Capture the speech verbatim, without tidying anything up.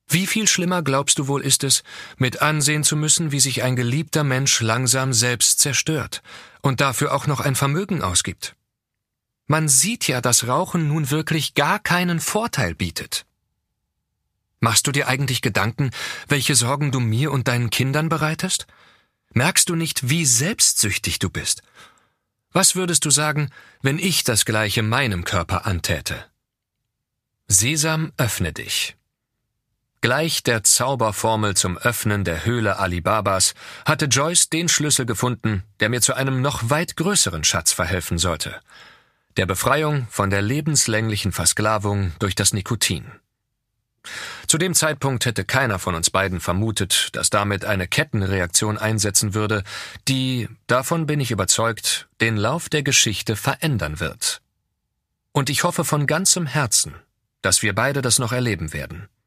Wie viel schlimmer, glaubst du wohl, ist es, mit ansehen zu müssen, wie sich ein geliebter Mensch langsam selbst zerstört und dafür auch noch ein Vermögen ausgibt? Man sieht ja, dass Rauchen nun wirklich gar keinen Vorteil bietet. Machst du dir eigentlich Gedanken, welche Sorgen du mir und deinen Kindern bereitest? Merkst du nicht, wie selbstsüchtig du bist? Was würdest du sagen, wenn ich das Gleiche meinem Körper antäte? Sesam, öffne dich. Gleich der Zauberformel zum Öffnen der Höhle Ali Babas hatte Joyce den Schlüssel gefunden, der mir zu einem noch weit größeren Schatz verhelfen sollte: der Befreiung von der lebenslänglichen Versklavung durch das Nikotin. Zu dem Zeitpunkt hätte keiner von uns beiden vermutet, dass damit eine Kettenreaktion einsetzen würde, die, davon bin ich überzeugt, den Lauf der Geschichte verändern wird. Und ich hoffe von ganzem Herzen, dass wir beide das noch erleben werden.